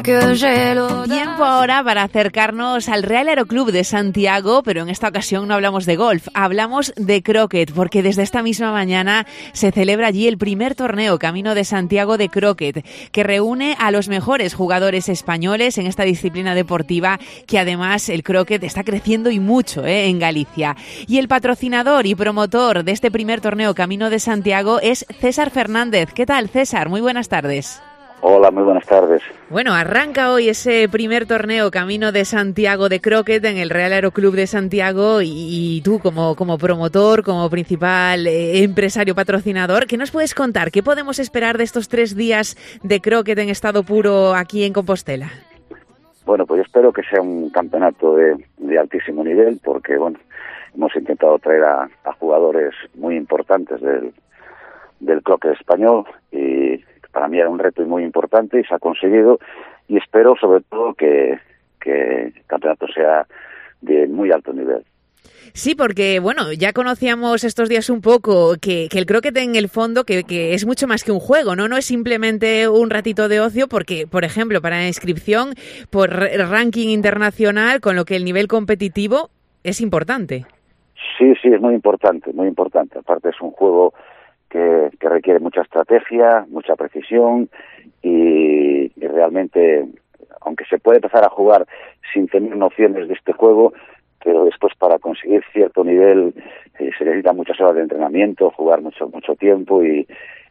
Tiempo ahora para acercarnos al Real Aeroclub de Santiago, pero en esta ocasión no hablamos de golf, hablamos de croquet, porque desde esta misma mañana se celebra allí el primer torneo Camino de Santiago de croquet, que reúne a los mejores jugadores españoles en esta disciplina deportiva, que además el croquet está creciendo y mucho en Galicia. Y el patrocinador y promotor de este primer torneo Camino de Santiago es César Fernández. ¿Qué tal, César? Muy buenas tardes. Hola, muy buenas tardes. Bueno, arranca hoy ese primer torneo Camino de Santiago de croquet en el Real Aeroclub de Santiago y tú como promotor, como principal empresario patrocinador, ¿qué nos puedes contar? ¿Qué podemos esperar de estos 3 días de croquet en estado puro aquí en Compostela? Bueno, pues yo espero que sea un campeonato de altísimo nivel porque, bueno, hemos intentado traer a jugadores muy importantes del croquet español y para mí era un reto muy importante y se ha conseguido y espero sobre todo que el campeonato sea de muy alto nivel. Sí, porque bueno, ya conocíamos estos días un poco que el croquet en el fondo que es mucho más que un juego, ¿no? No es simplemente un ratito de ocio porque, por ejemplo, para la inscripción por ranking internacional, con lo que el nivel competitivo es importante. Sí, es muy importante, muy importante. Aparte es un juego que requiere mucha estrategia, mucha precisión y realmente, aunque se puede empezar a jugar sin tener nociones de este juego, pero después para conseguir cierto nivel se necesitan muchas horas de entrenamiento, jugar mucho tiempo y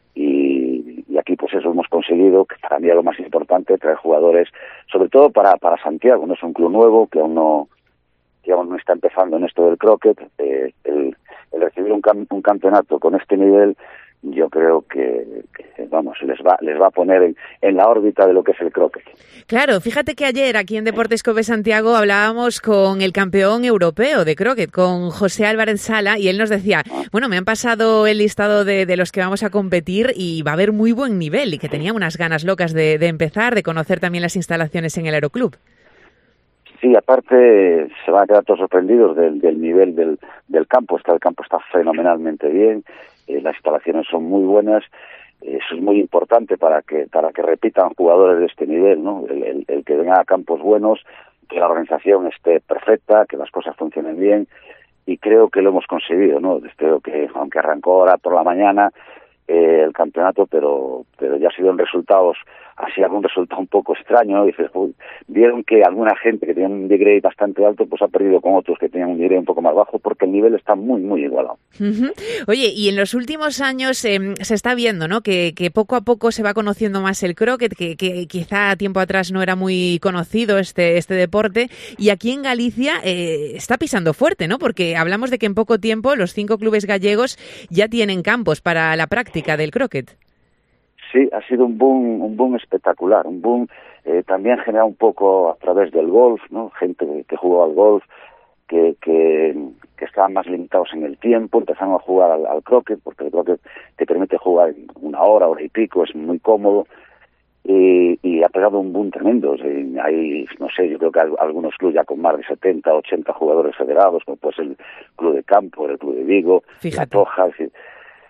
aquí pues eso hemos conseguido, que para mí es lo más importante, traer jugadores, sobre todo para Santiago, no es un club nuevo que aún no está empezando en esto del croquet, el recibir un campeonato con este nivel, yo creo que vamos, les va a poner en la órbita de lo que es el croquet. Claro, fíjate que ayer aquí en Deportes Cope Santiago hablábamos con el campeón europeo de croquet, con José Álvarez Sala, y él nos decía, bueno, me han pasado el listado de los que vamos a competir y va a haber muy buen nivel, y que tenía unas ganas locas de empezar, de conocer también las instalaciones en el Aeroclub. Sí, aparte se van a quedar todos sorprendidos del nivel del campo. El campo está fenomenalmente bien, las instalaciones son muy buenas, eso es muy importante para que repitan jugadores de este nivel, ¿no? El que vengan a campos buenos, que la organización esté perfecta, que las cosas funcionen bien, y creo que lo hemos conseguido, ¿no? Creo que aunque arrancó ahora por la mañana el campeonato, pero ya se dieron resultados, así algún resultado un poco extraño, ¿no? Dices, vieron que alguna gente que tenía un degree bastante alto, pues ha perdido con otros que tenían un degree un poco más bajo, porque el nivel está muy, muy igualado. Uh-huh. Oye, y en los últimos años se está viendo, ¿no? Que poco a poco se va conociendo más el croquet, que quizá tiempo atrás no era muy conocido este deporte, y aquí en Galicia está pisando fuerte, ¿no? Porque hablamos de que en poco tiempo los 5 clubes gallegos ya tienen campos para la práctica del croquet. Sí, ha sido un boom espectacular, un boom también generado un poco a través del golf, ¿no? Gente que jugó al golf, que estaban más limitados en el tiempo, empezaron a jugar al croquet, porque el croquet te permite jugar en 1 hora, hora y pico, es muy cómodo, y ha pegado un boom tremendo. Hay, no sé, yo creo que hay algunos clubes ya con más de 70, 80 jugadores federados, como puede ser el Club de Campo, el Club de Vigo, La Toja, es decir,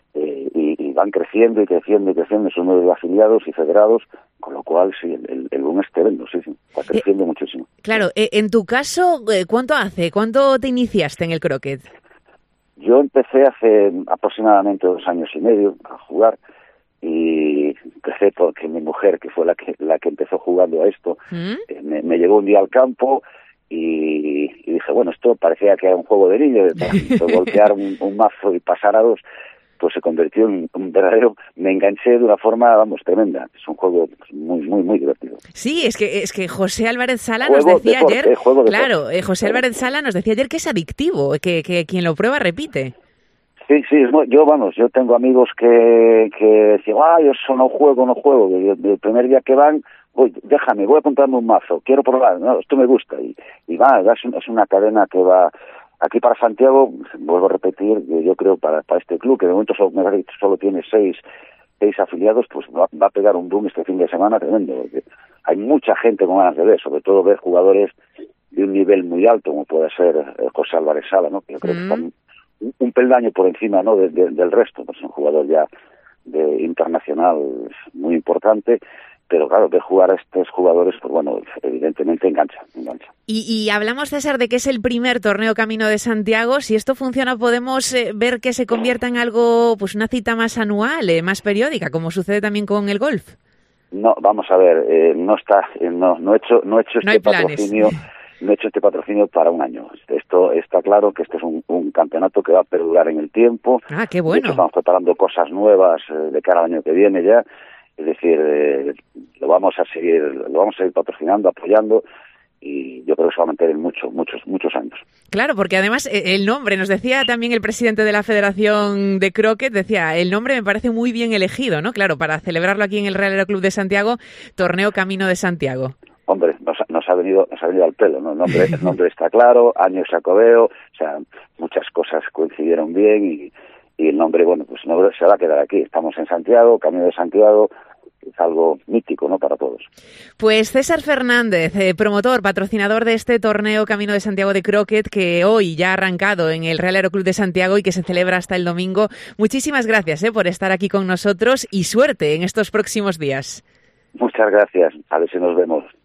y van creciendo y creciendo y creciendo sus nuevos afiliados y federados, con lo cual sí, el boom es tremendo, sí, está creciendo muchísimo. Claro, en tu caso, ¿cuánto te iniciaste en el croquet? Yo empecé hace aproximadamente 2 años y medio a jugar, y empecé porque mi mujer, que fue la que empezó jugando a esto, me llevó un día al campo y dije, bueno, esto parecía que era un juego de niño, de golpear un mazo y pasar a 2, pues se convirtió en un verdadero, me enganché de una forma, vamos, tremenda. Es un juego muy, muy, muy divertido. Sí, es que José Álvarez Sala nos decía ayer, claro, José Álvarez Sala nos decía ayer que es adictivo, que quien lo prueba repite. Sí, yo tengo amigos que decían, yo eso no juego, el primer día que van, déjame, voy a comprarme un mazo, quiero probar, no, esto me gusta, y va, es una cadena que va. Aquí para Santiago, vuelvo a repetir, yo creo para este club, que de momento solo tiene 6 afiliados, pues va a pegar un boom este fin de semana tremendo, porque hay mucha gente con ganas de ver, sobre todo ver jugadores de un nivel muy alto, como puede ser José Álvarez Sala, ¿no? Que yo creo que está un peldaño por encima, ¿no? del resto, pues es un jugador ya internacional muy importante, pero claro, ver jugar a estos jugadores, pues bueno, evidentemente engancha. Y hablamos, César, de que es el primer torneo Camino de Santiago. Si esto funciona, podemos ver que se convierta en algo, pues una cita más anual, más periódica, como sucede también con el golf. No, vamos a ver, no he hecho este patrocinio. No he hecho este patrocinio para un año. Esto está claro que este es un campeonato que va a perdurar en el tiempo. Ah, qué bueno. Estamos preparando cosas nuevas de cara al año que viene ya. Es decir, lo vamos a seguir patrocinando, apoyando, y yo creo que se va a mantener muchos años. Claro, porque además el nombre, nos decía también el presidente de la Federación de Croquet, decía, el nombre me parece muy bien elegido, ¿no? Claro, para celebrarlo aquí en el Real Aeroclub de Santiago, Torneo Camino de Santiago. Hombre, nos ha venido al pelo, ¿no? El nombre está claro, año Xacobeo, o sea, muchas cosas coincidieron bien y el nombre, bueno, pues no se va a quedar aquí. Estamos en Santiago, Camino de Santiago, es algo mítico, ¿no?, para todos. Pues César Fernández, promotor, patrocinador de este torneo Camino de Santiago de Croquet, que hoy ya ha arrancado en el Real Aeroclub de Santiago y que se celebra hasta el domingo. Muchísimas gracias por estar aquí con nosotros y suerte en estos próximos días. Muchas gracias, a ver si nos vemos.